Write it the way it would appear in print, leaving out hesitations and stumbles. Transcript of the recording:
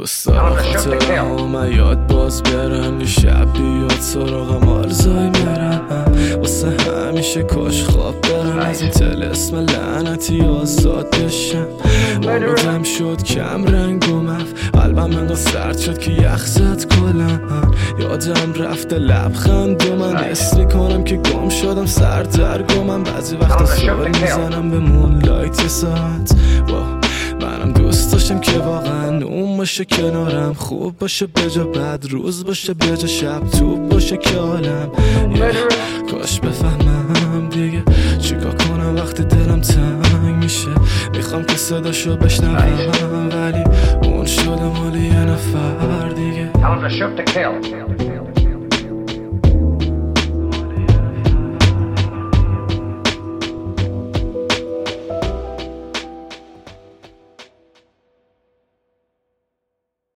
دوست دارم خاطرم یاد باز برم یه شب بیاد سراغم آرزوی برم واسه همیشه کاش خواب برم از این طلسم لعنتی آزاد بشم امیدم شد کم رنگ و مف قلبم انقدر سرد شد که یخ زد کلم یادم رفته لبخند و من حس میکنم که گم شدم سر در گمم بعضی وقتا زور میزنم به مونلایت ساعت منم دوست داشتم که واقعا اون باشه کنارم خوب باشه به جا بد روز باشه به جا شب توب باشه که عالم کاش بفهمم دیگه چیکار کنم وقتی دلم تنگ میشه میخوام که صداشو بشنوم ولی اون شده مال یه نفر دیگه